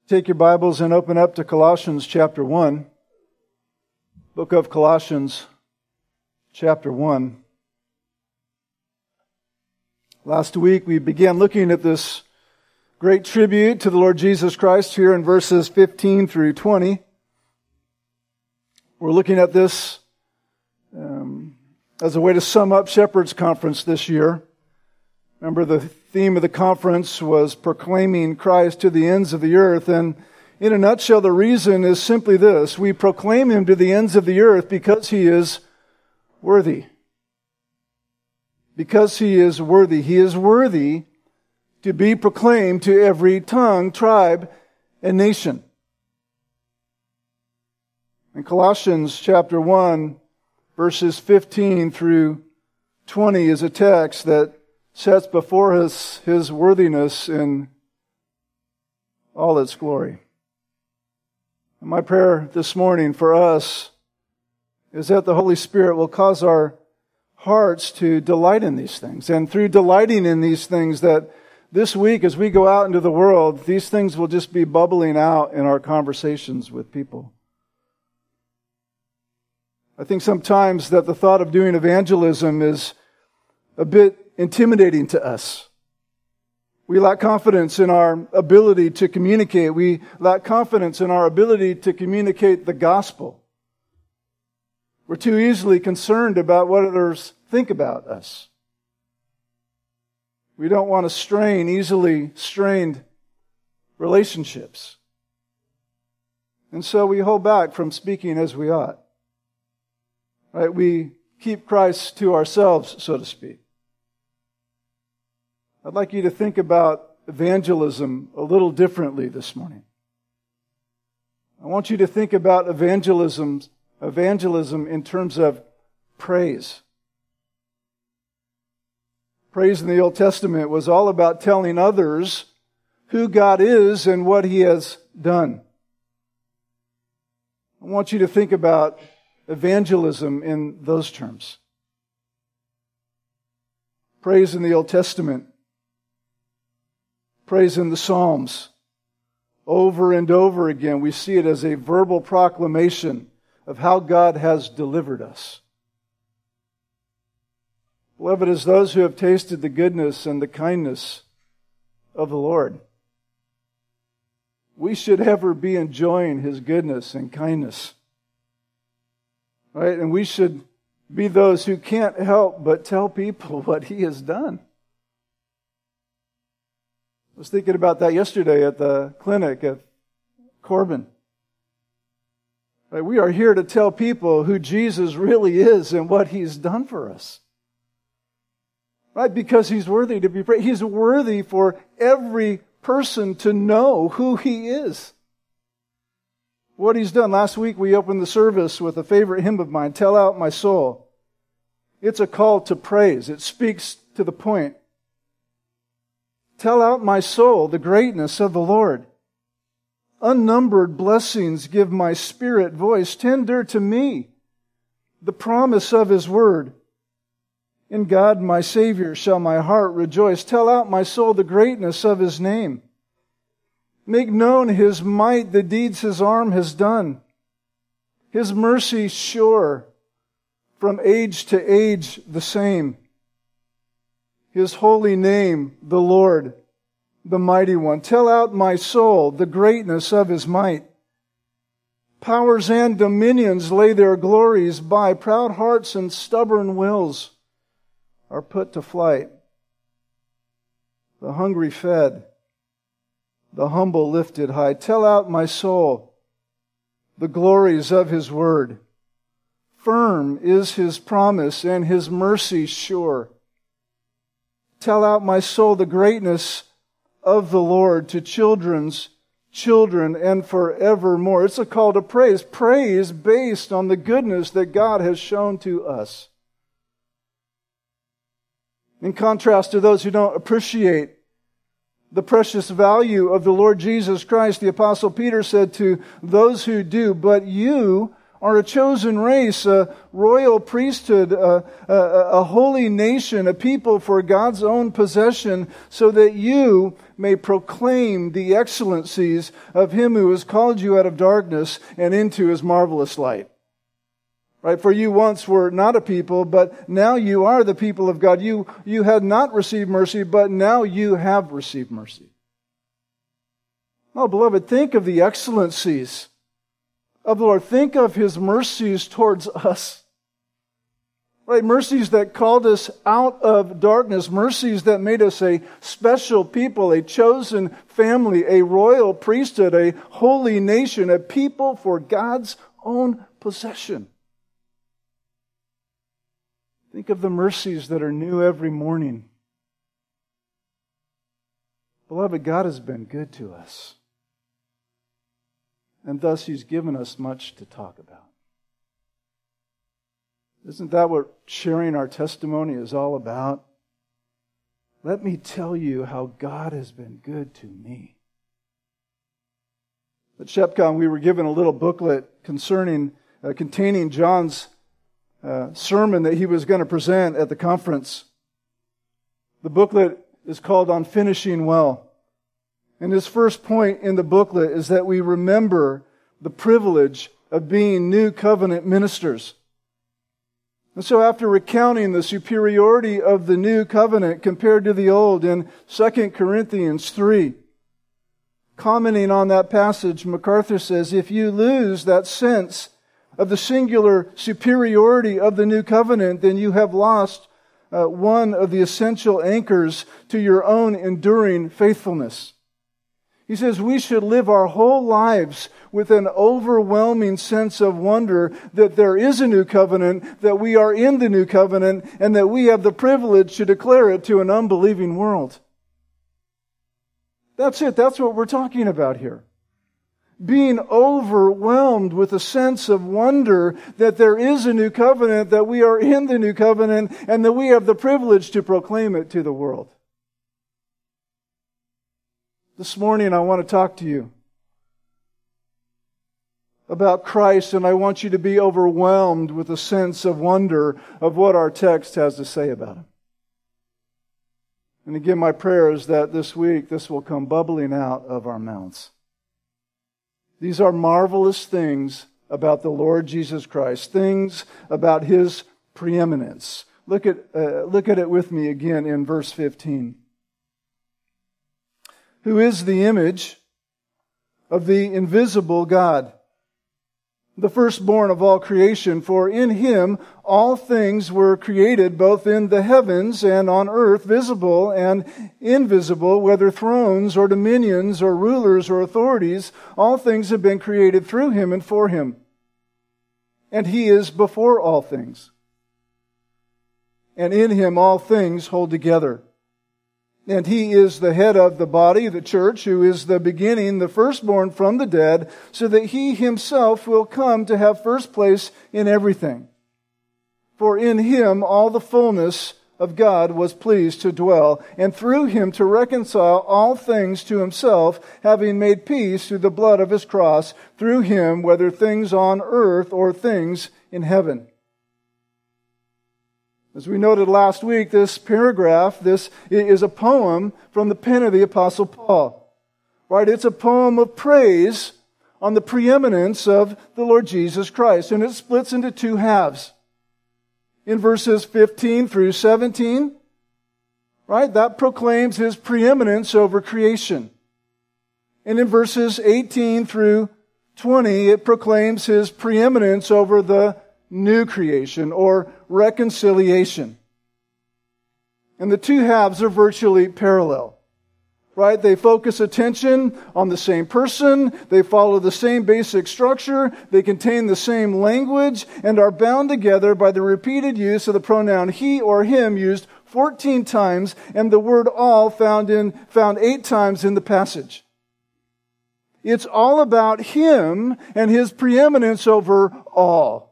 Take your Bibles and open up to Colossians chapter 1. Book of Colossians chapter 1. Last week we began looking at this great tribute to the Lord Jesus Christ here in verses 15 through 20. We're looking at this as a way to sum up Shepherd's Conference this year. Remember, the theme of the conference was proclaiming Christ to the ends of the earth. And in a nutshell, the reason is simply this. We proclaim Him to the ends of the earth because He is worthy. Because He is worthy. He is worthy to be proclaimed to every tongue, tribe, and nation. In Colossians chapter 1, verses 15 through 20 is a text that sets before us His worthiness in all its glory. And my prayer this morning for us is that the Holy Spirit will cause our hearts to delight in these things. And through delighting in these things, that this week as we go out into the world, these things will just be bubbling out in our conversations with people. I think sometimes that the thought of doing evangelism is a bit intimidating to us. We lack confidence in our ability to communicate. We lack confidence in our ability to communicate the gospel. We're too easily concerned about what others think about us. We don't want to strain easily strained relationships. And so we hold back from speaking as we ought. Right? We keep Christ to ourselves, so to speak. I'd like you to think about evangelism a little differently this morning. I want you to think about evangelism in terms of praise. Praise in the Old Testament was all about telling others who God is and what He has done. I want you to think about evangelism in those terms. Praise in the Old Testament. Praise in the Psalms. Over and over again, we see it as a verbal proclamation of how God has delivered us. Beloved, as those who have tasted the goodness and the kindness of the Lord, we should ever be enjoying His goodness and kindness. Right? And we should be those who can't help but tell people what He has done. I was thinking about that yesterday at the clinic at Corbin. Right? We are here to tell people who Jesus really is and what He's done for us. Right? Because He's worthy to be praised. He's worthy for every person to know who He is. What He's done. Last week we opened the service with a favorite hymn of mine, Tell Out My Soul. It's a call to praise. It speaks to the point. Tell out my soul the greatness of the Lord. Unnumbered blessings give my spirit voice. Tender to me the promise of His word. In God my Savior shall my heart rejoice. Tell out my soul the greatness of His name. Make known His might, the deeds His arm has done. His mercy sure, from age to age the same. His holy name, the Lord, the Mighty One. Tell out my soul the greatness of His might. Powers and dominions lay their glories by. Proud hearts and stubborn wills are put to flight. The hungry fed, the humble lifted high. Tell out my soul the glories of His word. Firm is His promise and His mercy sure. Tell out my soul the greatness of the Lord to children's children and forevermore. It's a call to praise. Praise based on the goodness that God has shown to us. In contrast to those who don't appreciate the precious value of the Lord Jesus Christ, the Apostle Peter said to those who do, but you are a chosen race, a royal priesthood, a holy nation, a people for God's own possession, so that you may proclaim the excellencies of Him who has called you out of darkness and into His marvelous light. Right? For you once were not a people, but now you are the people of God. You had not received mercy, but now you have received mercy. Oh, beloved, think of the excellencies of the Lord. Think of His mercies towards us. Right? Mercies that called us out of darkness. Mercies that made us a special people, a chosen family, a royal priesthood, a holy nation, a people for God's own possession. Think of the mercies that are new every morning. Beloved, God has been good to us. And thus He's given us much to talk about. Isn't that what sharing our testimony is all about? Let me tell you how God has been good to me. At Shepcon, we were given a little booklet containing John's sermon that he was going to present at the conference. The booklet is called On Finishing Well. And his first point in the booklet is that we remember the privilege of being new covenant ministers. And so after recounting the superiority of the new covenant compared to the old in 2 Corinthians 3, commenting on that passage, MacArthur says, if you lose that sense of the singular superiority of the new covenant, then you have lost one of the essential anchors to your own enduring faithfulness. He says we should live our whole lives with an overwhelming sense of wonder that there is a new covenant, that we are in the new covenant, and that we have the privilege to declare it to an unbelieving world. That's it. That's what we're talking about here. Being overwhelmed with a sense of wonder that there is a new covenant, that we are in the new covenant, and that we have the privilege to proclaim it to the world. This morning I want to talk to you about Christ, and I want you to be overwhelmed with a sense of wonder of what our text has to say about Him. And again, my prayer is that this week this will come bubbling out of our mouths. These are marvelous things about the Lord Jesus Christ, things about His preeminence. Look at it with me again in verse 15. Who is the image of the invisible God, the firstborn of all creation, for in Him all things were created, both in the heavens and on earth, visible and invisible, whether thrones or dominions or rulers or authorities, all things have been created through Him and for Him. And He is before all things. And in Him all things hold together. And He is the head of the body, the church, who is the beginning, the firstborn from the dead, so that He Himself will come to have first place in everything. For in Him all the fullness of God was pleased to dwell, and through Him to reconcile all things to Himself, having made peace through the blood of His cross, through Him, whether things on earth or things in heaven. As we noted last week, this paragraph, this is a poem from the pen of the Apostle Paul. Right? It's a poem of praise on the preeminence of the Lord Jesus Christ. And it splits into two halves. In verses 15 through 17, right, that proclaims His preeminence over creation. And in verses 18 through 20, it proclaims His preeminence over the new creation or reconciliation. And the two halves are virtually parallel. Right? They focus attention on the same person, they follow the same basic structure, they contain the same language, and are bound together by the repeated use of the pronoun he or him used 14 times, and the word all found 8 times in the passage. It's all about Him and His preeminence over all.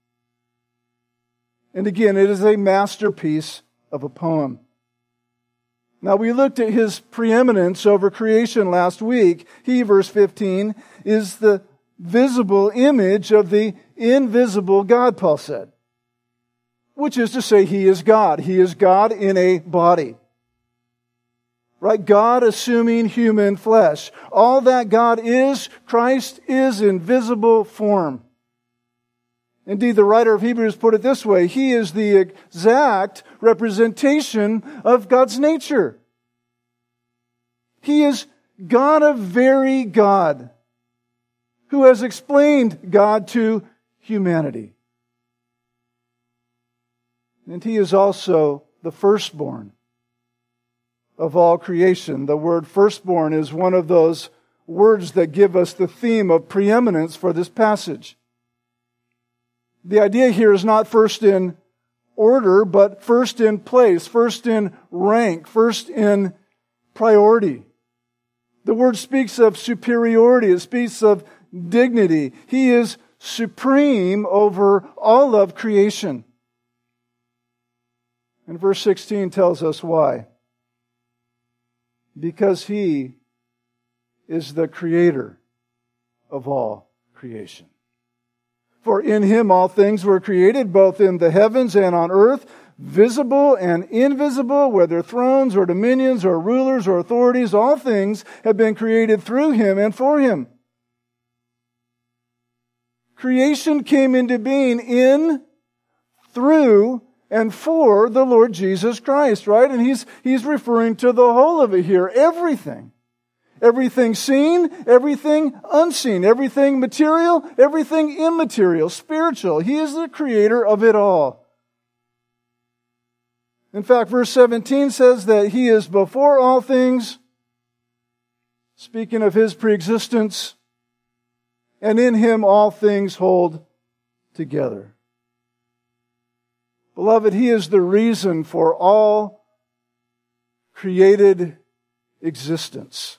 And again, it is a masterpiece of a poem. Now, we looked at His preeminence over creation last week. He, verse 15, is the visible image of the invisible God, Paul said. Which is to say, He is God. He is God in a body. Right? God assuming human flesh. All that God is, Christ is in visible form. Indeed, the writer of Hebrews put it this way: He is the exact representation of God's nature. He is God of very God, who has explained God to humanity. And He is also the firstborn of all creation. The word firstborn is one of those words that give us the theme of preeminence for this passage. The idea here is not first in order, but first in place, first in rank, first in priority. The word speaks of superiority. It speaks of dignity. He is supreme over all of creation. And verse 16 tells us why. Because He is the creator of all creation. For in Him all things were created, both in the heavens and on earth, visible and invisible, whether thrones or dominions or rulers or authorities, all things have been created through Him and for Him. Creation came into being in, through, and for the Lord Jesus Christ, right? And he's referring to the whole of it here. Everything. Everything seen, everything unseen, everything material, everything immaterial, spiritual. He is the creator of it all. In fact, verse 17 says that He is before all things, speaking of His preexistence, and in Him all things hold together. Beloved, He is the reason for all created existence.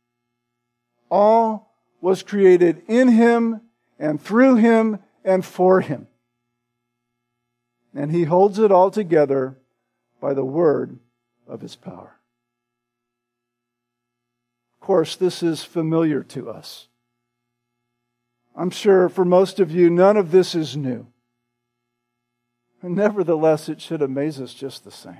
All was created in Him and through Him and for Him. And He holds it all together by the word of His power. Of course, this is familiar to us. I'm sure for most of you, none of this is new. And nevertheless, it should amaze us just the same.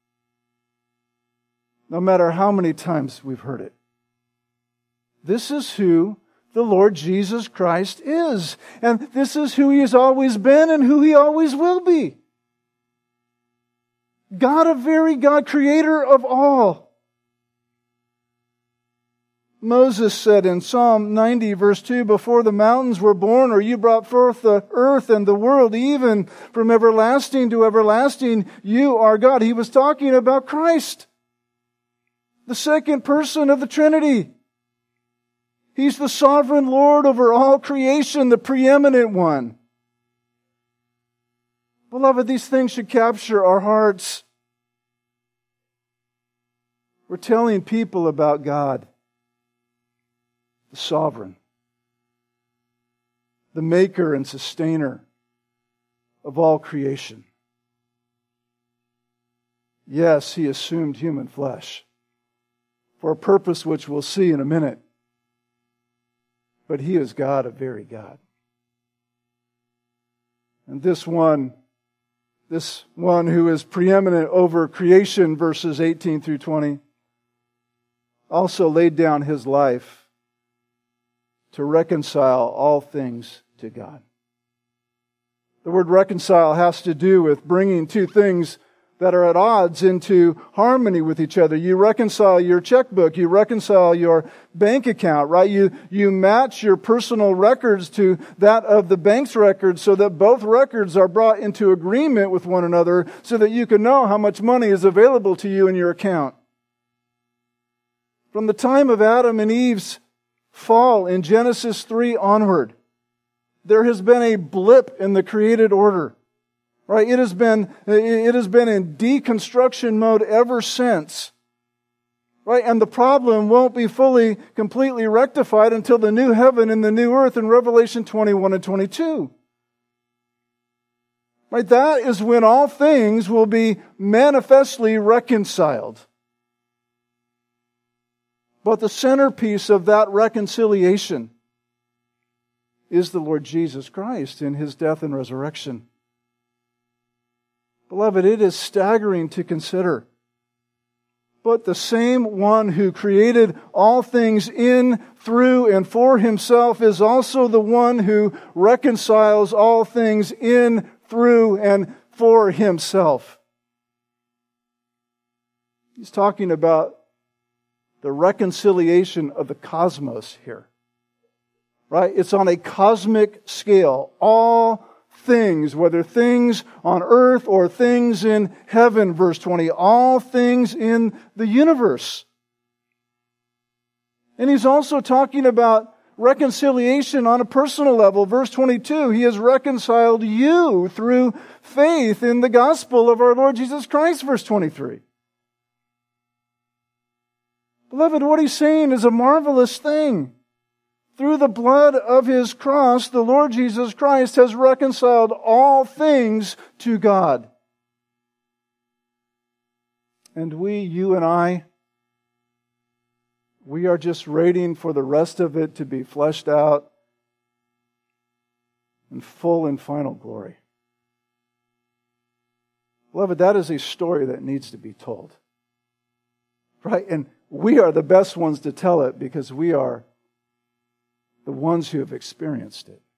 No matter how many times we've heard it. This is who the Lord Jesus Christ is. And this is who He has always been and who He always will be. God of very God, creator of all. Moses said in Psalm 90 verse 2, "Before the mountains were born, or you brought forth the earth and the world, even from everlasting to everlasting, you are God." He was talking about Christ, the second person of the Trinity. He's the sovereign Lord over all creation, the preeminent one. Beloved, these things should capture our hearts. We're telling people about God, the sovereign, the maker and sustainer of all creation. Yes, He assumed human flesh for a purpose which we'll see in a minute. But He is God of very God. And this one who is preeminent over creation, verses 18 through 20, also laid down His life to reconcile all things to God. The word reconcile has to do with bringing two things that are at odds into harmony with each other. You reconcile your checkbook, you reconcile your bank account, right? You match your personal records to that of the bank's records so that both records are brought into agreement with one another so that you can know how much money is available to you in your account. From the time of Adam and Eve's fall in Genesis 3 onward, there has been a blip in the created order. Right? It has been in deconstruction mode ever since. Right? And the problem won't be completely rectified until the new heaven and the new earth in Revelation 21 and 22. Right? That is when all things will be manifestly reconciled. But the centerpiece of that reconciliation is the Lord Jesus Christ in His death and resurrection. Beloved, it is staggering to consider. But the same one who created all things in, through, and for Himself is also the one who reconciles all things in, through, and for Himself. He's talking about the reconciliation of the cosmos here. Right? It's on a cosmic scale. All things, whether things on earth or things in heaven, verse 20, all things in the universe. And he's also talking about reconciliation on a personal level. Verse 22, He has reconciled you through faith in the gospel of our Lord Jesus Christ, verse 23. Beloved, what he's saying is a marvelous thing. Through the blood of His cross, the Lord Jesus Christ has reconciled all things to God. And we, you and I, we are just waiting for the rest of it to be fleshed out in full and final glory. Beloved, that is a story that needs to be told. Right? And we are the best ones to tell it because we are the ones who have experienced it.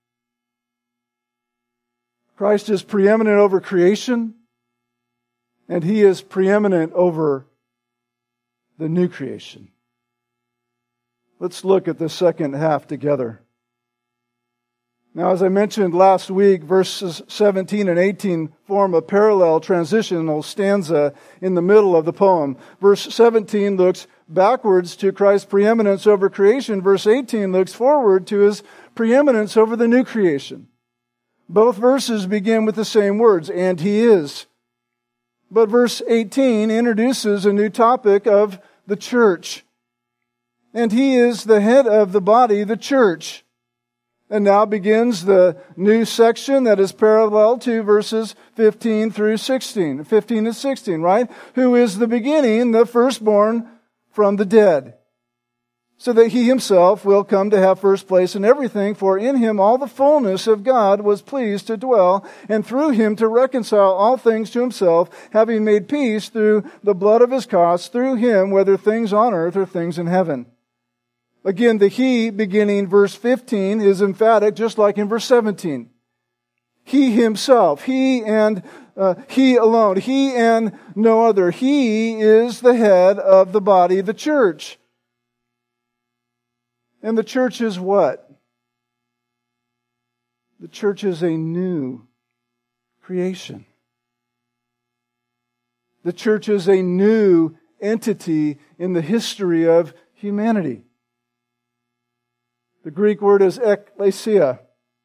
Christ is preeminent over creation, and He is preeminent over the new creation. Let's look at the second half together. Now, as I mentioned last week, verses 17 and 18 form a parallel transitional stanza in the middle of the poem. Verse 17 looks backwards to Christ's preeminence over creation. Verse 18 looks forward to His preeminence over the new creation. Both verses begin with the same words, and He is. But verse 18 introduces a new topic of the church. And He is the head of the body, the church. And now begins the new section that is parallel to verses 15 through 16. 15 and 16, right? Who is the beginning, the firstborn from the dead, so that He Himself will come to have first place in everything. For in Him all the fullness of God was pleased to dwell, and through Him to reconcile all things to Himself, having made peace through the blood of His cross, through Him, whether things on earth or things in heaven. Again, the He beginning verse 15 is emphatic, just like in verse 17. He Himself, He and He alone, He and no other. He is the head of the body, the church. And the church is what? The church is a new creation. The church is a new entity in the history of humanity. The Greek word is ekklesia.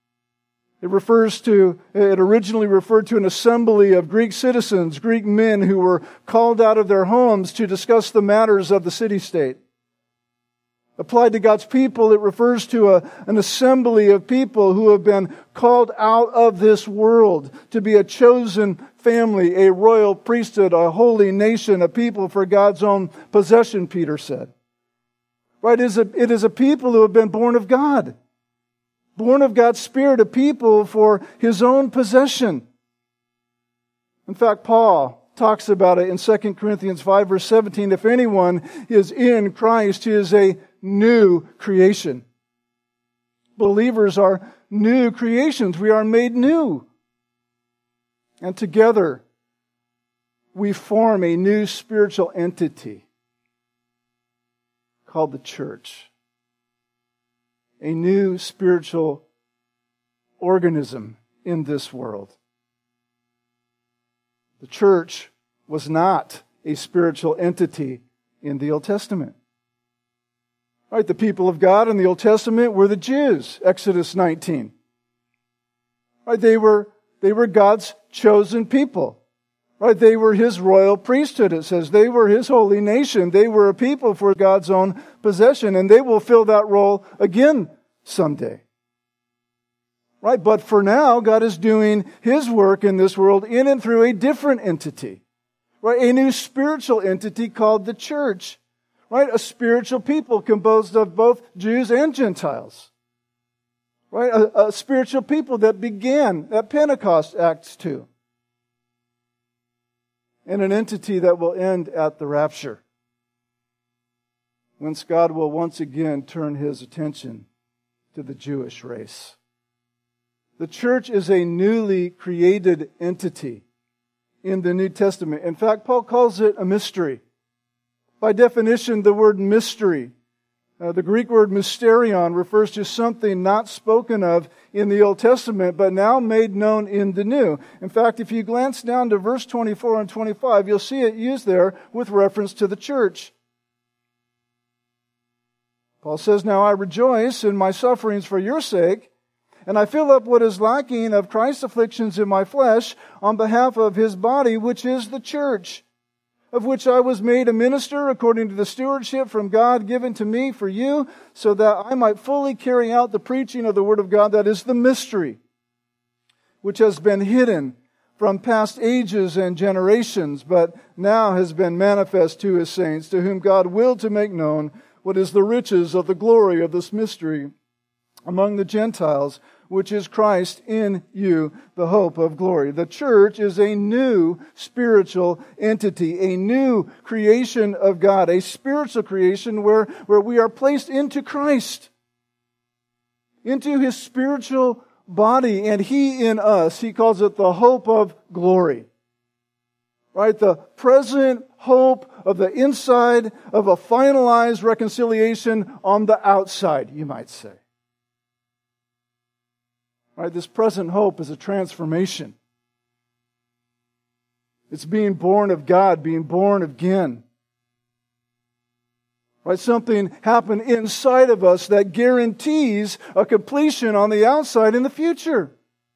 It originally referred to an assembly of Greek citizens, Greek men who were called out of their homes to discuss the matters of the city-state. Applied to God's people, it refers to an assembly of people who have been called out of this world to be a chosen family, a royal priesthood, a holy nation, a people for God's own possession, Peter said. Right? It is a people who have been born of God. Born of God's Spirit, a people for His own possession. In fact, Paul talks about it in 2 Corinthians 5 verse 17. If anyone is in Christ, he is a new creation. Believers are new creations. We are made new. And together, we form a new spiritual entity called the church. A new spiritual organism in this world. The church was not a spiritual entity in the Old Testament. Right, the people of God in the Old Testament were the Jews, Exodus 19. Right, they were God's chosen people. Right, they were His royal priesthood, it says. They were His holy nation. They were a people for God's own possession, and they will fill that role again someday. Right, but for now, God is doing His work in this world in and through a different entity. Right, a new spiritual entity called the church. Right, a spiritual people composed of both Jews and Gentiles. Right? A spiritual people that began at Pentecost, Acts 2. And an entity that will end at the rapture, whence God will once again turn His attention to the Jewish race. The church is a newly created entity in the New Testament. In fact, Paul calls it a mystery. By definition, the word mystery, the Greek word mysterion, refers to something not spoken of in the Old Testament, but now made known in the New. In fact, if you glance down to verse 24 and 25, you'll see it used there with reference to the church. Paul says, "Now I rejoice in my sufferings for your sake, and I fill up what is lacking of Christ's afflictions in my flesh on behalf of His body, which is the church, of which I was made a minister according to the stewardship from God given to me for you, so that I might fully carry out the preaching of the Word of God, that is the mystery, which has been hidden from past ages and generations, but now has been manifest to His saints, to whom God willed to make known what is the riches of the glory of this mystery among the Gentiles, which is Christ in you, the hope of glory." The church is a new spiritual entity, a new creation of God, a spiritual creation where we are placed into Christ, into His spiritual body, and He in us. He calls it the hope of glory. Right? The present hope of the inside of a finalized reconciliation on the outside, you might say. Right? This present hope is a transformation. It's being born of God, being born again. Right? Something happened inside of us that guarantees a completion on the outside in the future.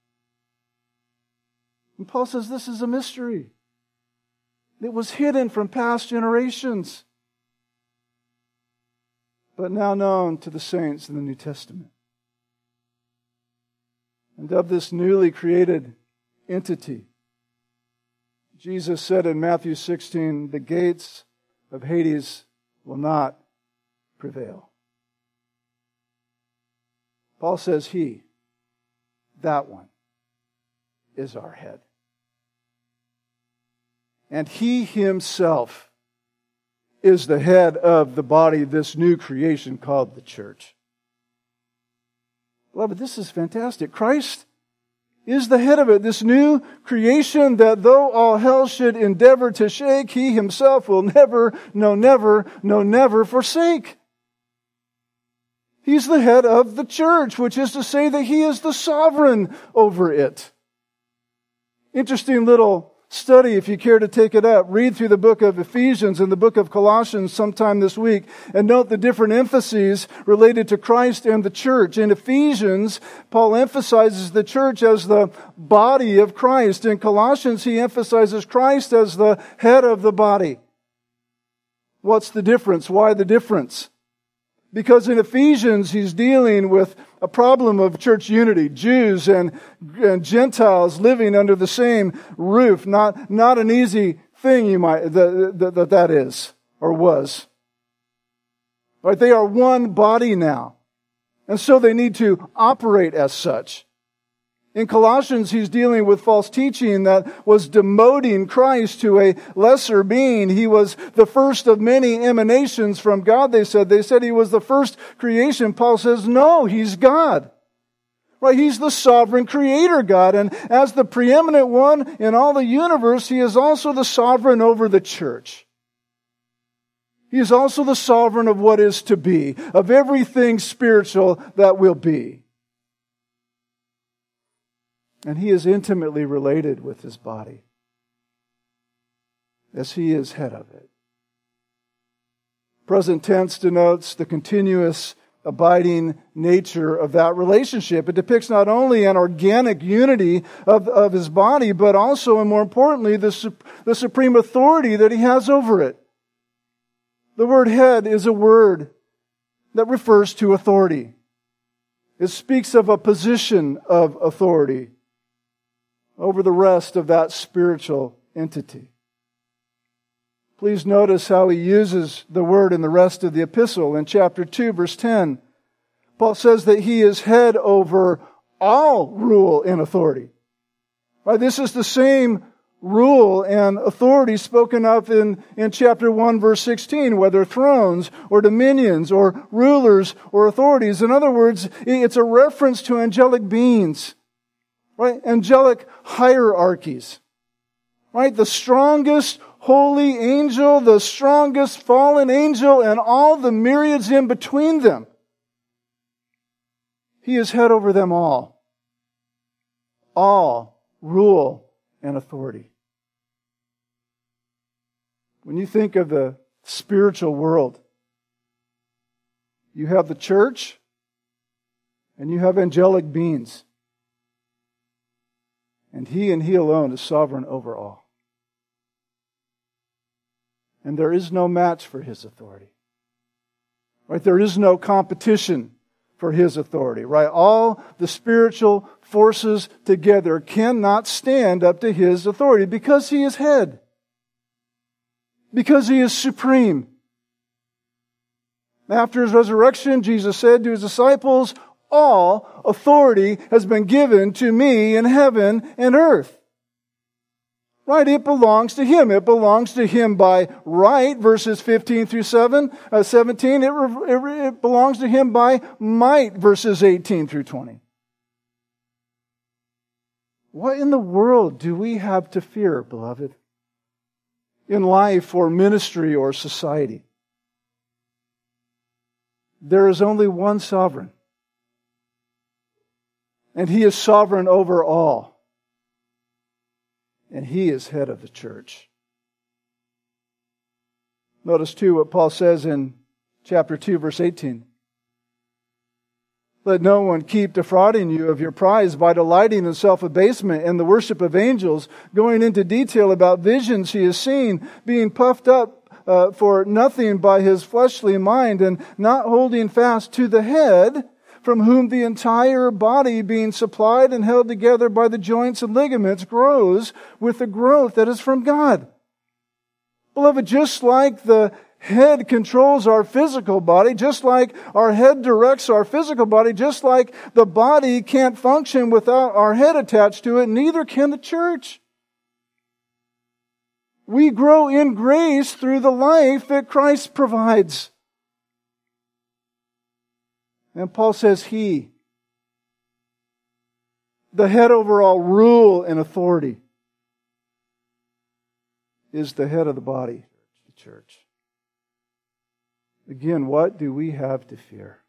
And Paul says this is a mystery. It was hidden from past generations, but now known to the saints in the New Testament. And of this newly created entity, Jesus said in Matthew 16, "The gates of Hades will not prevail." Paul says He, that one, is our head. And He Himself is the head of the body, this new creation called the church. Beloved, this is fantastic. Christ is the head of it, this new creation that though all hell should endeavor to shake, He Himself will never forsake. He's the head of the church, which is to say that He is the sovereign over it. Interesting little study, if you care to take it up. Read through the book of Ephesians and the book of Colossians sometime this week and note the different emphases related to Christ and the church. In Ephesians, Paul emphasizes the church as the body of Christ. In Colossians, he emphasizes Christ as the head of the body. What's the difference? Why the difference? Because in Ephesians, he's dealing with a problem of church unity. Jews and Gentiles living under the same roof. Not an easy thing that is, or was. Right? They are one body now. And so they need to operate as such. In Colossians, he's dealing with false teaching that was demoting Christ to a lesser being. He was the first of many emanations from God, they said. They said He was the first creation. Paul says, no, He's God. Right? He's the sovereign creator God. And as the preeminent one in all the universe, He is also the sovereign over the church. He is also the sovereign of what is to be, of everything spiritual that will be. And He is intimately related with His body, as He is head of it. Present tense denotes the continuous, abiding nature of that relationship. It depicts not only an organic unity of His body, but also, and more importantly, the supreme authority that He has over it. The word head is a word that refers to authority. It speaks of a position of authority over the rest of that spiritual entity. Please notice how he uses the word in the rest of the epistle. In chapter 2, verse 10, Paul says that He is head over all rule and authority. Right? This is the same rule and authority spoken of in chapter 1, verse 16, whether thrones or dominions or rulers or authorities. In other words, it's a reference to angelic beings, right? Angelic hierarchies, right? The strongest holy angel, the strongest fallen angel, and all the myriads in between them. He is head over them all. All rule and authority. When you think of the spiritual world, you have the church and you have angelic beings. And He alone is sovereign over all. And there is no match for His authority. Right? There is no competition for His authority, right? All the spiritual forces together cannot stand up to His authority because He is head. Because He is supreme. After His resurrection, Jesus said to His disciples, all authority has been given to me in heaven and earth. Right, it belongs to Him. It belongs to Him by right, verses 15 through 17. It belongs to Him by might, verses 18 through 20. What in the world do we have to fear, beloved? In life or ministry or society? There is only one sovereign. And He is sovereign over all. And He is head of the church. Notice too what Paul says in chapter 2, verse 18. Let no one keep defrauding you of your prize by delighting in self-abasement and the worship of angels, going into detail about visions he has seen, being puffed up for nothing by his fleshly mind, and not holding fast to the head, from whom the entire body, being supplied and held together by the joints and ligaments, grows with the growth that is from God. Beloved, just like the head controls our physical body, just like our head directs our physical body, just like the body can't function without our head attached to it, neither can the church. We grow in grace through the life that Christ provides. And Paul says He, the head over all rule and authority, is the head of the body, the church. Again, what do we have to fear?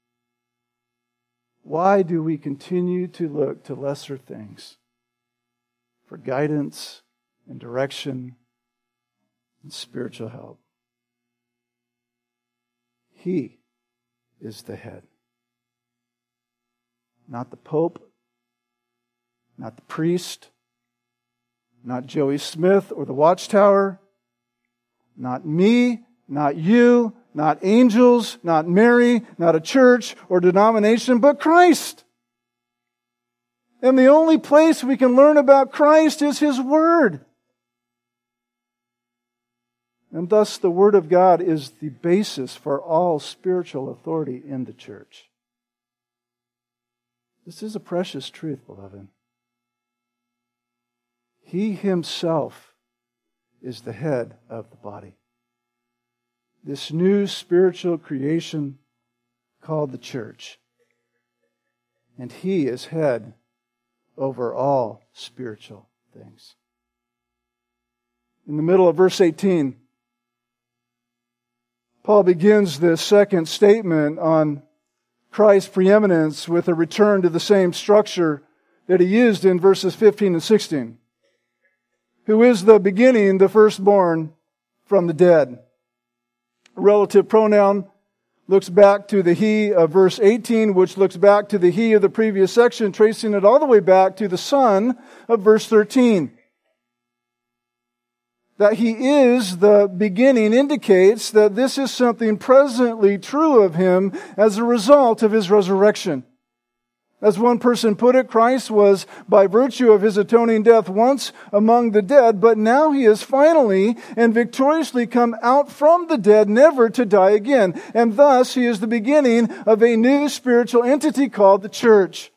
Why do we continue to look to lesser things for guidance and direction and spiritual help? He is the head. Not the Pope, not the priest, not Joey Smith or the Watchtower, not me, not you, not angels, not Mary, not a church or denomination, but Christ. And the only place we can learn about Christ is His Word. And thus the Word of God is the basis for all spiritual authority in the church. This is a precious truth, beloved. He Himself is the head of the body. This new spiritual creation called the church. And He is head over all spiritual things. In the middle of verse 18, Paul begins this second statement on Christ's preeminence with a return to the same structure that he used in verses 15 and 16. Who is the beginning, the firstborn from the dead. A relative pronoun looks back to the he of verse 18, which looks back to the he of the previous section, tracing it all the way back to the son of verse 13. That He is the beginning indicates that this is something presently true of Him as a result of His resurrection. As one person put it, Christ was, by virtue of his atoning death, once among the dead, but now he has finally and victoriously come out from the dead, never to die again. And thus he is the beginning of a new spiritual entity called the church.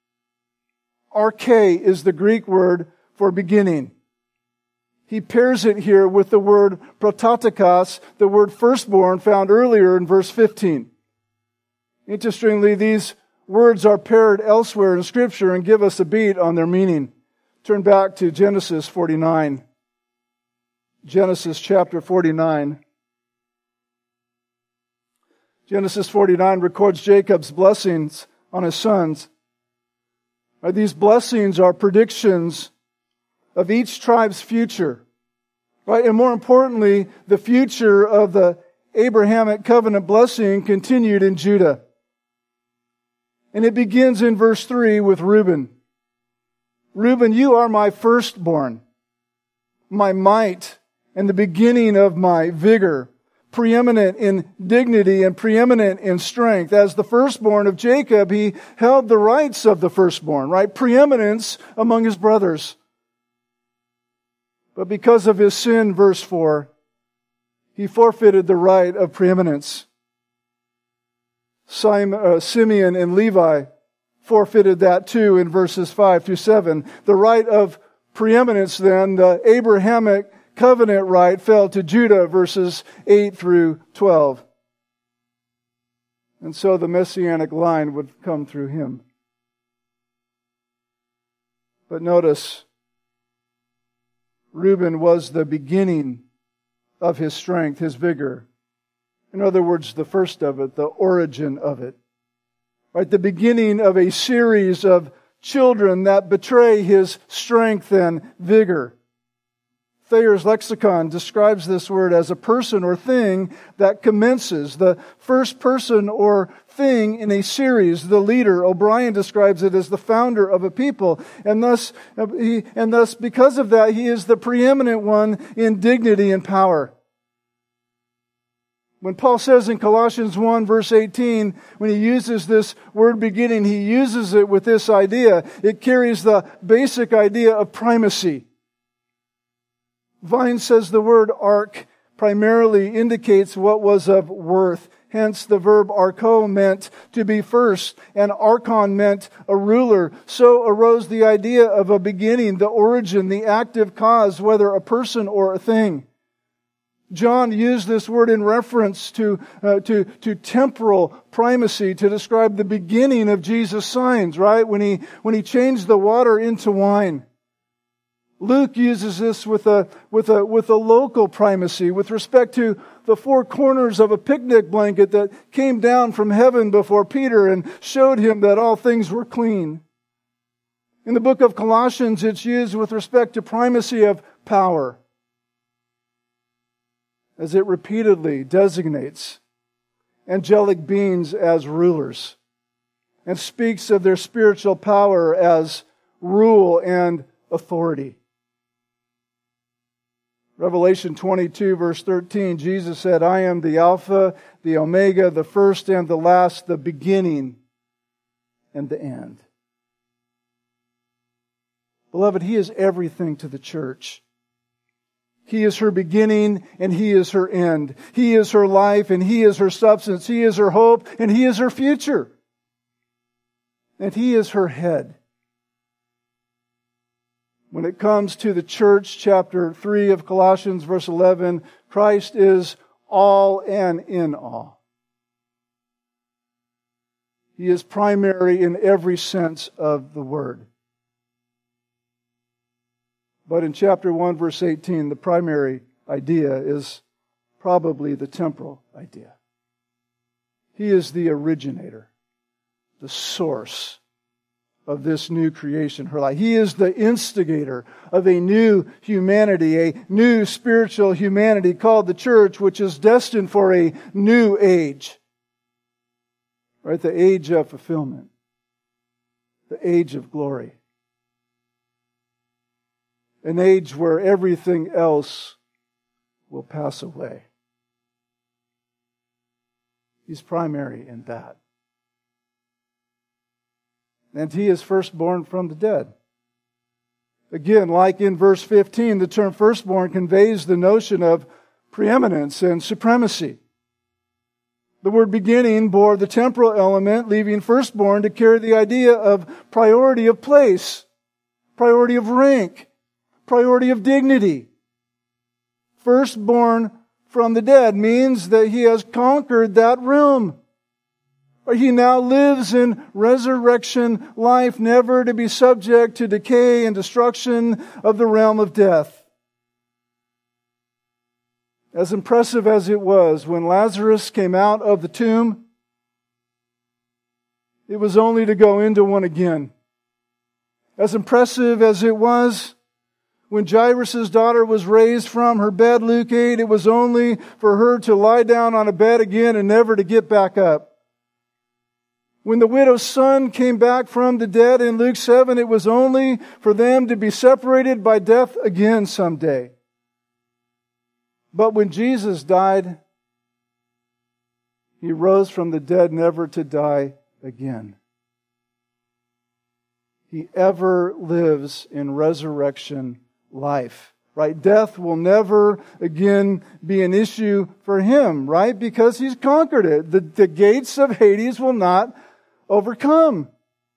Arche is the Greek word for beginning. He pairs it here with the word prototokos, the word firstborn found earlier in verse 15. Interestingly, these words are paired elsewhere in Scripture and give us a beat on their meaning. Turn back to Genesis 49. Genesis chapter 49. Genesis 49 records Jacob's blessings on his sons. These blessings are predictions of each tribe's future. Right? And more importantly, the future of the Abrahamic covenant blessing continued in Judah. And it begins in verse 3 with Reuben. Reuben, you are my firstborn, my might, and the beginning of my vigor, preeminent in dignity and preeminent in strength. As the firstborn of Jacob, he held the rights of the firstborn, right? Preeminence among his brothers. But because of his sin, verse 4, he forfeited the right of preeminence. Simeon and Levi forfeited that too in verses 5 through 7. The right of preeminence then, the Abrahamic covenant right, fell to Judah, verses 8 through 12. And so the messianic line would come through him. But notice, Reuben was the beginning of his strength, his vigor. In other words, the first of it, the origin of it. Right? The beginning of a series of children that betray his strength and vigor. Thayer's lexicon describes this word as a person or thing that commences, the first person or thing in a series, the leader. O'Brien describes it as the founder of a people, and thus because of that, he is the preeminent one in dignity and power. When Paul says in Colossians 1 verse 18, when he uses this word beginning, he uses it with this idea. It carries the basic idea of primacy. Vine says the word ark primarily indicates what was of worth. Hence the verb archo meant to be first, and archon meant a ruler. So arose the idea of a beginning, the origin, the active cause, whether a person or a thing. John used this word in reference to temporal primacy to describe the beginning of Jesus' signs, right? When he changed the water into wine. Luke uses this with a local primacy with respect to the four corners of a picnic blanket that came down from heaven before Peter and showed him that all things were clean. In the book of Colossians, it's used with respect to primacy of power, as it repeatedly designates angelic beings as rulers and speaks of their spiritual power as rule and authority. Revelation 22 verse 13, Jesus said, I am the Alpha, the Omega, the first and the last, the beginning and the end. Beloved, He is everything to the church. He is her beginning and He is her end. He is her life and He is her substance. He is her hope and He is her future. And He is her head. When it comes to the church, chapter 3 of Colossians, verse 11, Christ is all and in all. He is primary in every sense of the word. But in chapter 1, verse 18, the primary idea is probably the temporal idea. He is the originator, the source of this new creation, her life. He is the instigator of a new humanity, a new spiritual humanity called the church, which is destined for a new age. Right? The age of fulfillment. The age of glory. An age where everything else will pass away. He's primary in that. and He is firstborn from the dead. Again, like in verse 15, the term firstborn conveys the notion of preeminence and supremacy. The word beginning bore the temporal element, leaving firstborn to carry the idea of priority of place, priority of rank, priority of dignity. Firstborn from the dead means that He has conquered that realm. He now lives in resurrection life, never to be subject to decay and destruction of the realm of death. As impressive as it was when Lazarus came out of the tomb, it was only to go into one again. As impressive as it was when Jairus' daughter was raised from her bed, Luke 8, it was only for her to lie down on a bed again and never to get back up. When the widow's son came back from the dead in Luke 7, it was only for them to be separated by death again someday. But when Jesus died, He rose from the dead never to die again. He ever lives in resurrection life. Right? Death will never again be an issue for Him, right? Because He's conquered it. The gates of Hades will not overcome.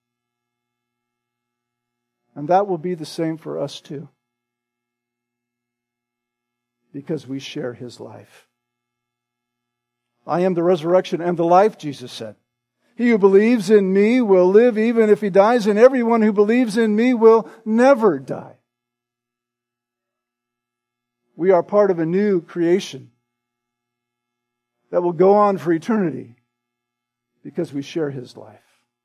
And that will be the same for us too. Because we share His life. I am the resurrection and the life, Jesus said. He who believes in me will live even if he dies, and everyone who believes in me will never die. We are part of a new creation that will go on for eternity because we share His life.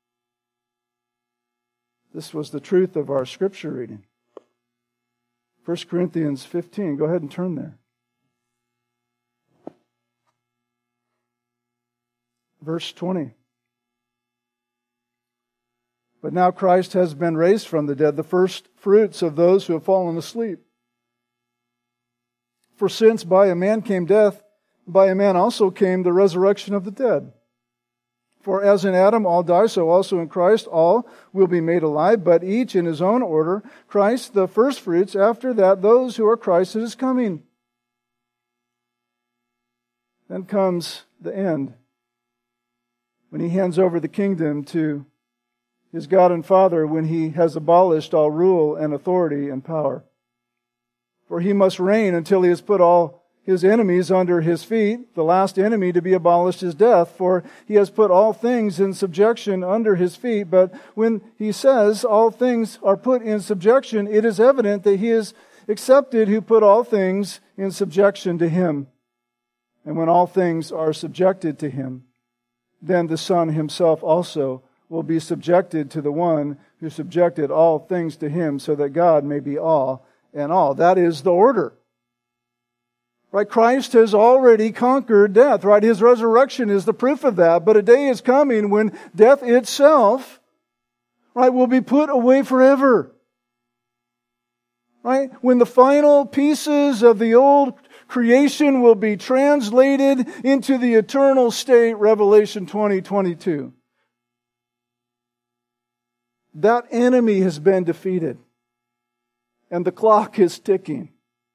This was the truth of our scripture reading. 1 Corinthians 15. Go ahead and turn there. Verse 20. But now Christ has been raised from the dead, the first fruits of those who have fallen asleep. For since by a man came death, by a man also came the resurrection of the dead. For as in Adam all die, so also in Christ all will be made alive, but each in his own order. Christ the firstfruits, after that those who are Christ at His coming. Then comes the end, when He hands over the kingdom to His God and Father, when He has abolished all rule and authority and power. For He must reign until He has put all His enemies under His feet. The last enemy to be abolished is death, for He has put all things in subjection under His feet. But when He says all things are put in subjection, it is evident that He is accepted who put all things in subjection to Him. And when all things are subjected to Him, then the Son Himself also will be subjected to the one who subjected all things to Him, so that God may be all in all. That is the order. Right? Christ has already conquered death. Right? His resurrection is the proof of that. But a day is coming when death itself, right, will be put away forever. Right? When the final pieces of the old creation will be translated into the eternal state, Revelation 20:22. That enemy has been defeated. And the clock is ticking.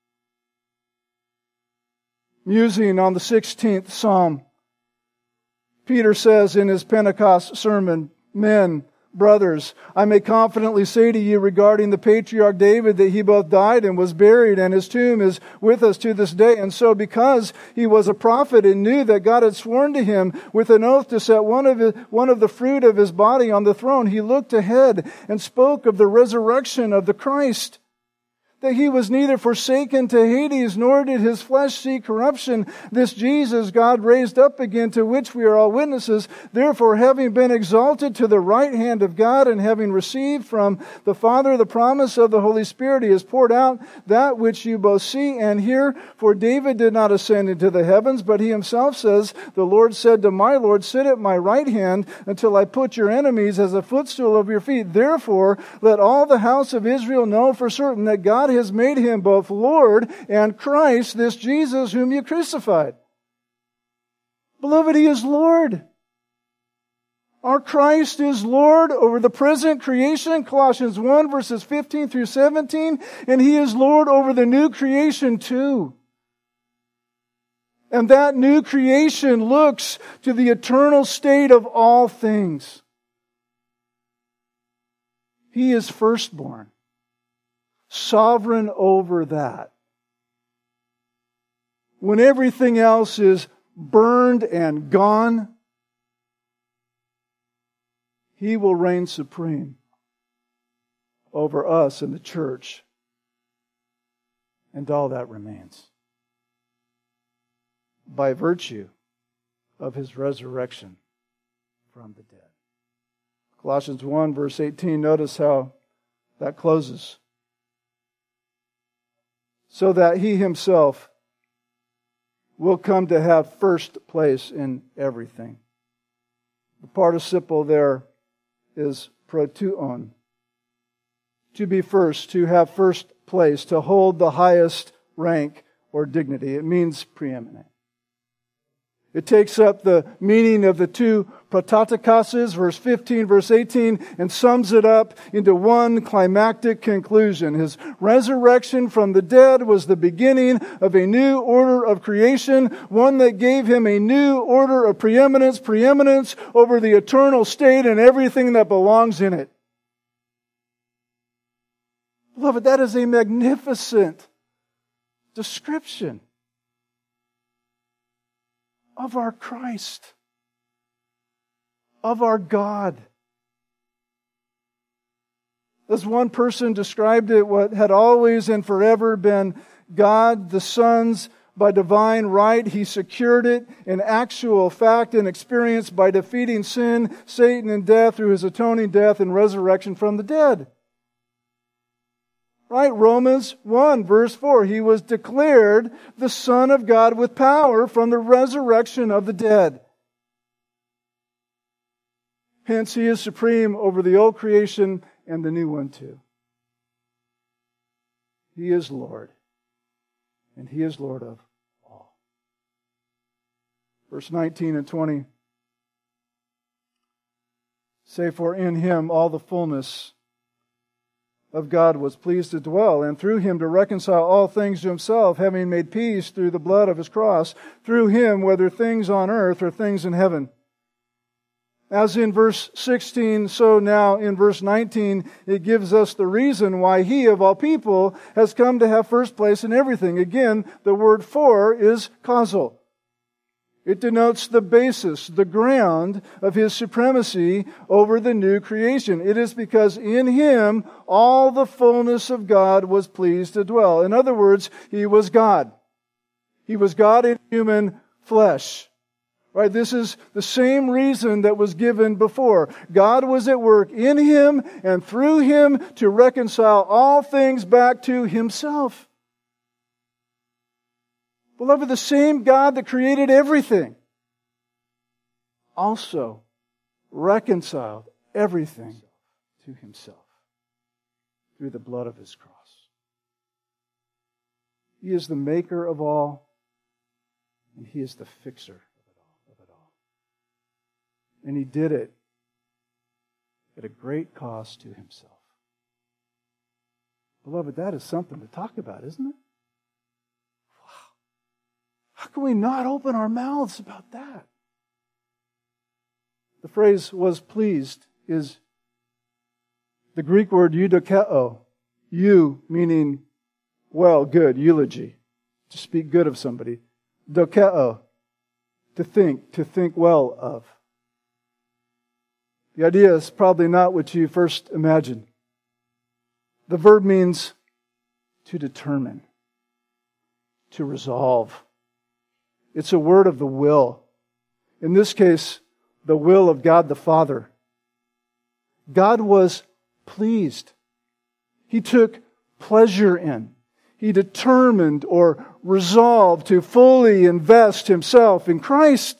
Musing on the 16th Psalm, Peter says in his Pentecost sermon, "Men, brothers, I may confidently say to you regarding the patriarch David that he both died and was buried, and his tomb is with us to this day. And so because he was a prophet and knew that God had sworn to him with an oath to set one of the fruit of his body on the throne, he looked ahead and spoke of the resurrection of the Christ, that He was neither forsaken to Hades, nor did His flesh see corruption. This Jesus God raised up again, to which we are all witnesses. Therefore, having been exalted to the right hand of God, and having received from the Father the promise of the Holy Spirit, He has poured out that which you both see and hear. For David did not ascend into the heavens, but he himself says, the Lord said to my Lord, sit at my right hand until I put your enemies as a footstool of your feet. Therefore, let all the house of Israel know for certain that God has made Him both Lord and Christ, this Jesus whom you crucified." Beloved, He is Lord. Our Christ is Lord over the present creation, Colossians 1 verses 15 through 17, and He is Lord over the new creation too. And that new creation looks to the eternal state of all things. He is firstborn, sovereign over that. When everything else is burned and gone, He will reign supreme over us and the church and all that remains by virtue of His resurrection from the dead. Colossians 1 verse 18, notice how that closes. So that He Himself will come to have first place in everything. The participle there is protuon. To be first, to have first place, to hold the highest rank or dignity. It means preeminent. It takes up the meaning of the two protatikases, verse 15, verse 18, and sums it up into one climactic conclusion. His resurrection from the dead was the beginning of a new order of creation, one that gave Him a new order of preeminence over the eternal state and everything that belongs in it. Beloved, that is a magnificent description of our Christ, of our God. As one person described it, what had always and forever been God the Son's by divine right, He secured it in actual fact and experience by defeating sin, Satan, and death through His atoning death and resurrection from the dead. Right? Romans 1 verse 4. He was declared the Son of God with power from the resurrection of the dead. Hence He is supreme over the old creation and the new one too. He is Lord. And He is Lord of all. Verse 19 and 20 say, for in Him all the fullness of God was pleased to dwell, and through Him to reconcile all things to Himself, having made peace through the blood of His cross, through Him, whether things on earth or things in heaven. As in verse 16, so now in verse 19, it gives us the reason why He, of all people, has come to have first place in everything. Again, the word for is causal. It denotes the basis, the ground of His supremacy over the new creation. It is because in Him all the fullness of God was pleased to dwell. In other words, He was God. He was God in human flesh. Right? This is the same reason that was given before. God was at work in Him and through Him to reconcile all things back to Himself. Beloved, the same God that created everything also reconciled everything to Himself through the blood of His cross. He is the maker of all, and He is the fixer of it all. And He did it at a great cost to Himself. Beloved, that is something to talk about, isn't it? How can we not open our mouths about that? The phrase was pleased is the Greek word eudokeo. You meaning well, good, eulogy. To speak good of somebody. Dokeo, to think well of. The idea is probably not what you first imagined. The verb means to determine, to resolve. It's a word of the will. In this case, the will of God the Father. God was pleased. He took pleasure in. He determined or resolved to fully invest Himself in Christ.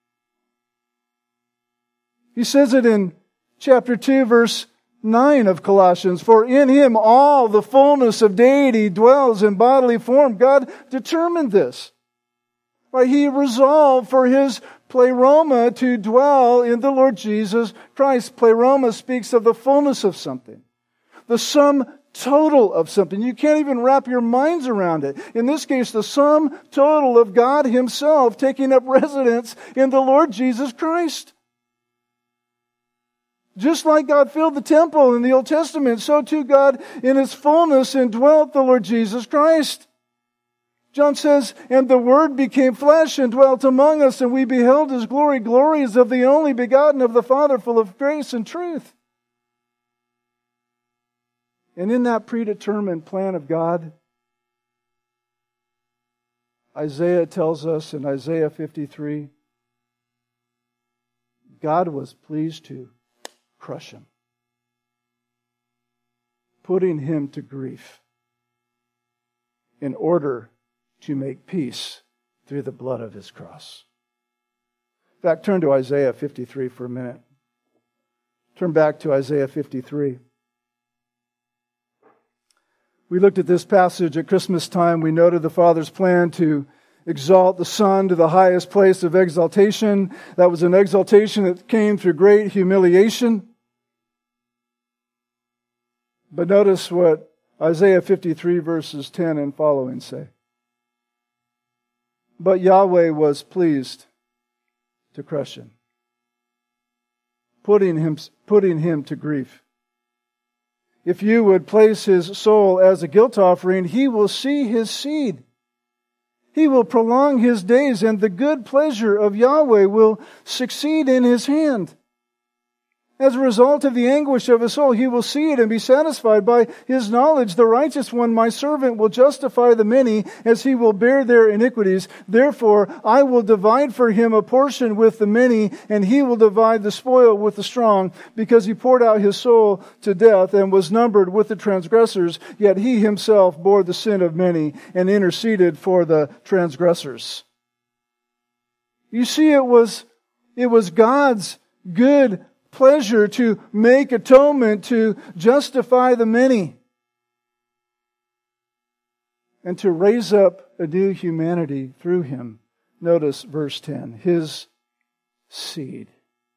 He says it in chapter 2, verse 9 of Colossians. For in Him all the fullness of deity dwells in bodily form. God determined this. He resolved for His pleroma, to dwell in the Lord Jesus Christ. Pleroma speaks of the fullness of something, the sum total of something. You can't even wrap your minds around it. In this case, the sum total of God Himself taking up residence in the Lord Jesus Christ. Just like God filled the temple in the Old Testament, so too God in His fullness indwelt the Lord Jesus Christ. John says, and the Word became flesh and dwelt among us, and we beheld His glory. Glory is of the only begotten of the Father, full of grace and truth. And in that predetermined plan of God, Isaiah tells us in Isaiah 53, God was pleased to crush Him, putting Him to grief in order to make peace through the blood of His cross. In fact, turn to Isaiah 53 for a minute. Turn back to Isaiah 53. We looked at this passage at Christmas time. We noted the Father's plan to exalt the Son to the highest place of exaltation. That was an exaltation that came through great humiliation. But notice what Isaiah 53 verses 10 and following say. But Yahweh was pleased to crush Him, putting him to grief. If you would place His soul as a guilt offering, He will see His seed. He will prolong His days, and the good pleasure of Yahweh will succeed in His hand. As a result of the anguish of His soul, He will see it and be satisfied by His knowledge. The righteous one, my servant, will justify the many as he will bear their iniquities. Therefore, I will divide for him a portion with the many, and he will divide the spoil with the strong, because he poured out his soul to death and was numbered with the transgressors. Yet he himself bore the sin of many and interceded for the transgressors. You see, it was God's good pleasure to make atonement, to justify the many, and to raise up a new humanity through Him. Notice verse 10, His seed.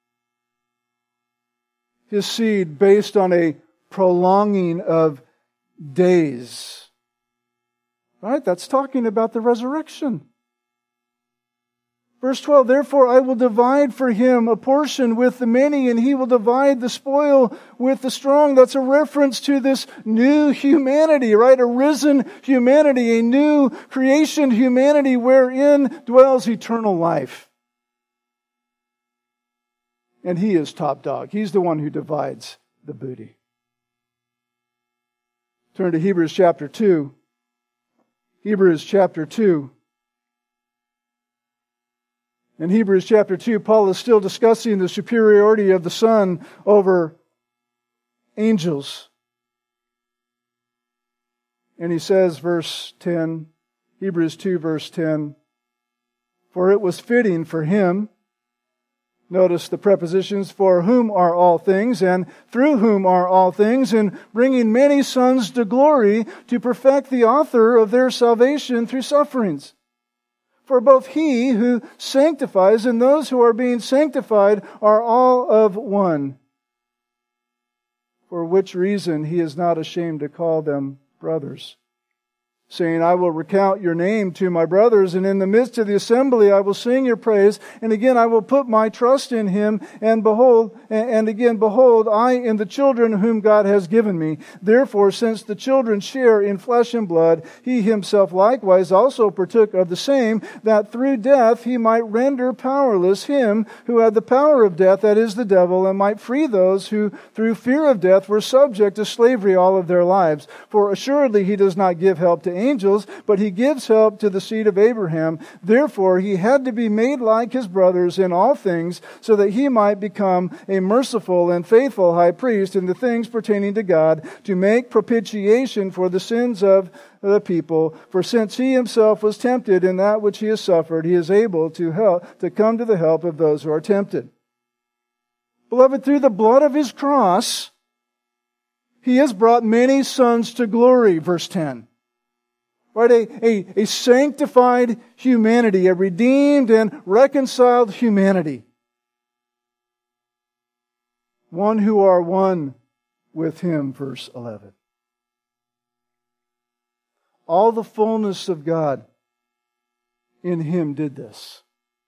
His seed based on a prolonging of days. Right? That's talking about the resurrection. Verse 12, therefore I will divide for him a portion with the many, and he will divide the spoil with the strong. That's a reference to this new humanity, right? A risen humanity, a new creation humanity wherein dwells eternal life. And He is top dog. He's the one who divides the booty. Turn to Hebrews chapter 2. Hebrews chapter 2. In Hebrews chapter 2, Paul is still discussing the superiority of the Son over angels. And he says, verse 10, Hebrews 2, verse 10, for it was fitting for Him, notice the prepositions, for whom are all things, and through whom are all things, in bringing many sons to glory, to perfect the author of their salvation through sufferings. For both He who sanctifies and those who are being sanctified are all of one. For which reason He is not ashamed to call them brothers, saying, I will recount your name to my brothers, and in the midst of the assembly I will sing your praise. And again I will put my trust in Him, and behold, I in the children whom God has given me. Therefore, since the children share in flesh and blood, He Himself likewise also partook of the same, that through death He might render powerless him who had the power of death, that is, the devil, and might free those who through fear of death were subject to slavery all of their lives. For assuredly He does not give help to angels, but He gives help to the seed of Abraham. Therefore He had to be made like His brothers in all things, so that He might become a merciful and faithful high priest in the things pertaining to God, to make propitiation for the sins of the people. For since He Himself was tempted in that which He has suffered, He is able to come to the help of those who are tempted. Beloved, through the blood of His cross, He has brought many sons to glory, verse 10. Right? A sanctified humanity, a redeemed and reconciled humanity. One who are one with Him, verse 11. All the fullness of God in Him did this.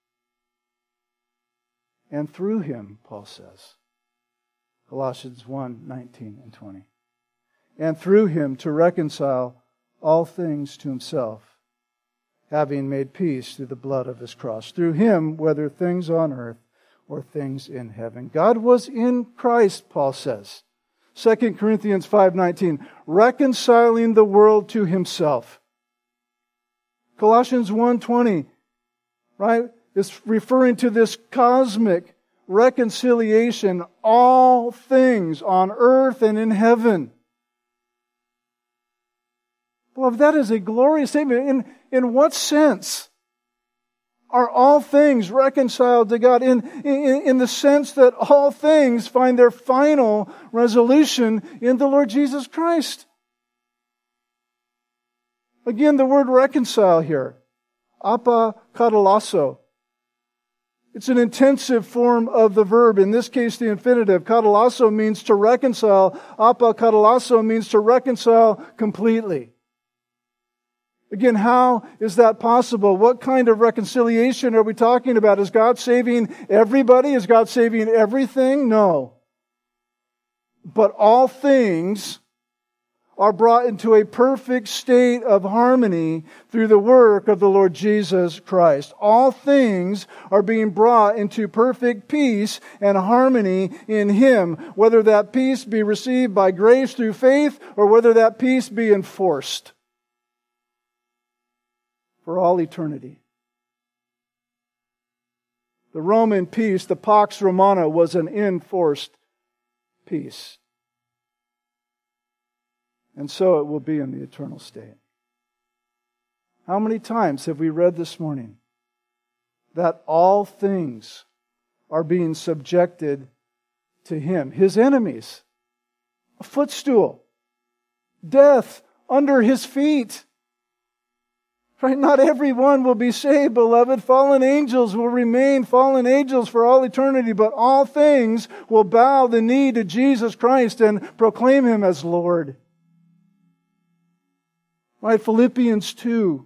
And through Him, Paul says, Colossians 1:19 and 20. And through Him to reconcile all things to Himself, having made peace through the blood of His cross. Through Him, whether things on earth or things in heaven. God was in Christ, Paul says. 2 Corinthians 5:19, reconciling the world to Himself. Colossians 1:20, right, is referring to this cosmic reconciliation, all things on earth and in heaven. Beloved, that is a glorious statement. In what sense are all things reconciled to God? In the sense that all things find their final resolution in the Lord Jesus Christ. Again, the word reconcile here, apokatallasso. It's an intensive form of the verb, in this case the infinitive. Katallasso means to reconcile. Apokatallasso means to reconcile completely. Again, how is that possible? What kind of reconciliation are we talking about? Is God saving everybody? Is God saving everything? No. But all things are brought into a perfect state of harmony through the work of the Lord Jesus Christ. All things are being brought into perfect peace and harmony in Him, whether that peace be received by grace through faith or whether that peace be enforced for all eternity. The Roman peace, the Pax Romana, was an enforced peace. And so it will be in the eternal state. How many times have we read this morning that all things are being subjected to Him? His enemies, a footstool, death under His feet. Right? Not everyone will be saved, beloved. Fallen angels will remain fallen angels for all eternity, but all things will bow the knee to Jesus Christ and proclaim Him as Lord. Right? Philippians 2,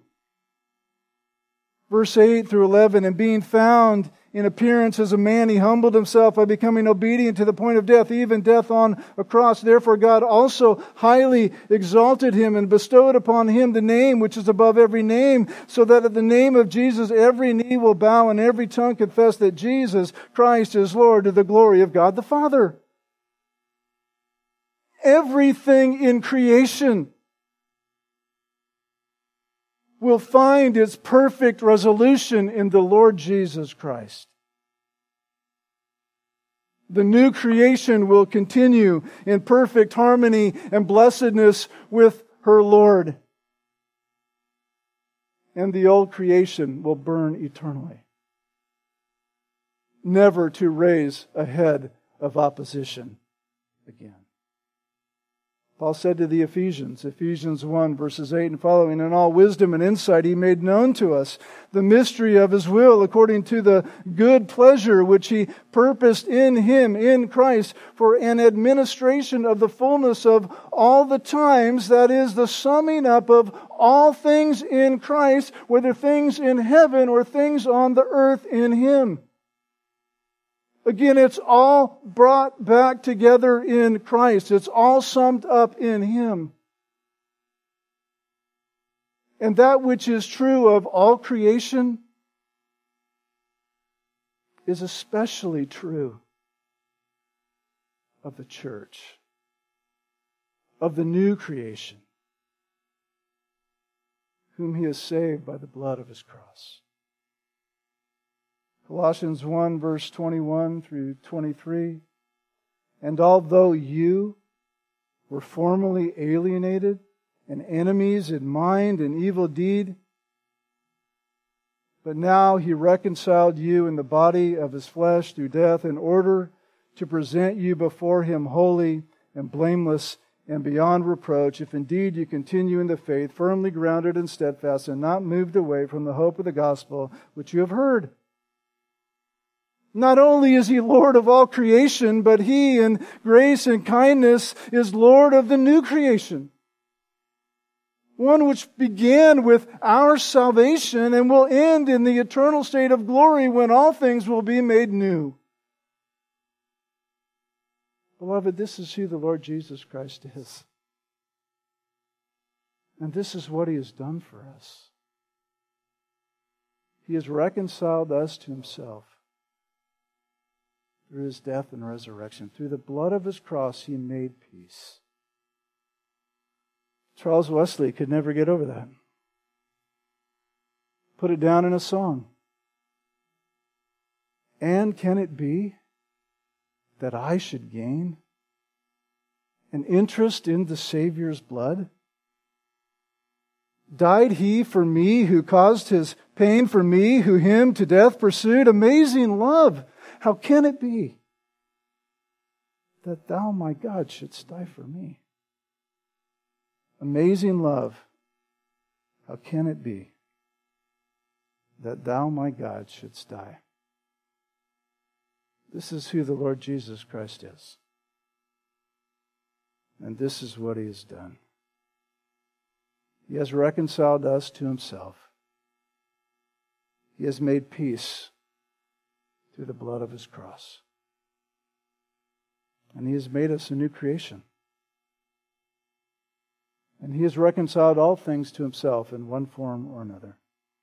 verse 8 through 11, and being found in appearance as a man, He humbled Himself by becoming obedient to the point of death, even death on a cross. Therefore God also highly exalted Him and bestowed upon Him the name which is above every name, so that at the name of Jesus every knee will bow and every tongue confess that Jesus Christ is Lord, to the glory of God the Father. Everything in creation will find its perfect resolution in the Lord Jesus Christ. The new creation will continue in perfect harmony and blessedness with her Lord. And the old creation will burn eternally, never to raise a head of opposition again. Paul said to the Ephesians, Ephesians 1, verses 8 and following, in all wisdom and insight He made known to us the mystery of His will according to the good pleasure which He purposed in Him, in Christ, for an administration of the fullness of all the times, that is, the summing up of all things in Christ, whether things in heaven or things on the earth in Him. Again, it's all brought back together in Christ. It's all summed up in Him. And that which is true of all creation is especially true of the church, of the new creation, whom He has saved by the blood of His cross. Colossians 1, verse 21 through 23. And although you were formerly alienated and enemies in mind and evil deed, but now He reconciled you in the body of His flesh through death in order to present you before Him holy and blameless and beyond reproach, if indeed you continue in the faith, firmly grounded and steadfast, and not moved away from the hope of the gospel which you have heard. Not only is He Lord of all creation, but He, in grace and kindness, is Lord of the new creation. One which began with our salvation and will end in the eternal state of glory when all things will be made new. Beloved, this is who the Lord Jesus Christ is. And this is what He has done for us. He has reconciled us to Himself through His death and resurrection. Through the blood of His cross, He made peace. Charles Wesley could never get over that. Put it down in a song. And can it be that I should gain an interest in the Savior's blood? Died He for me who caused His pain for me, who Him to death pursued? Amazing love! How can it be that Thou, my God, shouldst die for me? Amazing love! How can it be that Thou, my God, shouldst die? This is who the Lord Jesus Christ is. And this is what He has done. He has reconciled us to Himself. He has made peace through the blood of His cross. And He has made us a new creation. And He has reconciled all things to Himself in one form or another.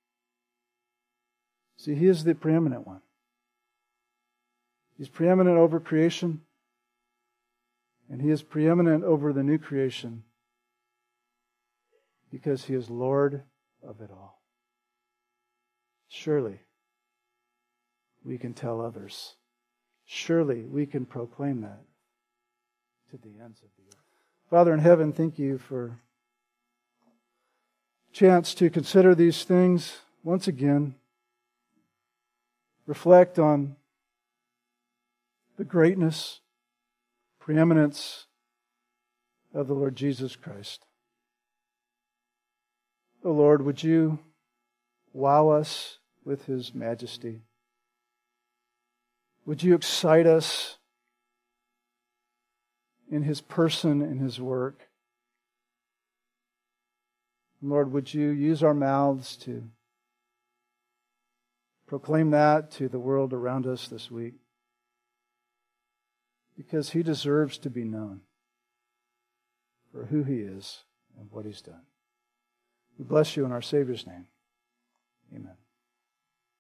See, He is the preeminent one. He's preeminent over creation, and He is preeminent over the new creation because He is Lord of it all. Surely we can tell others. Surely we can proclaim that to the ends of the earth. Father in heaven, thank You for a chance to consider these things once again. Reflect on the greatness, preeminence of the Lord Jesus Christ. Oh Lord, would You wow us with His majesty? Would You excite us in His person and His work? Lord, would You use our mouths to proclaim that to the world around us this week? Because He deserves to be known for who He is and what He's done. We bless You in our Savior's name. Amen.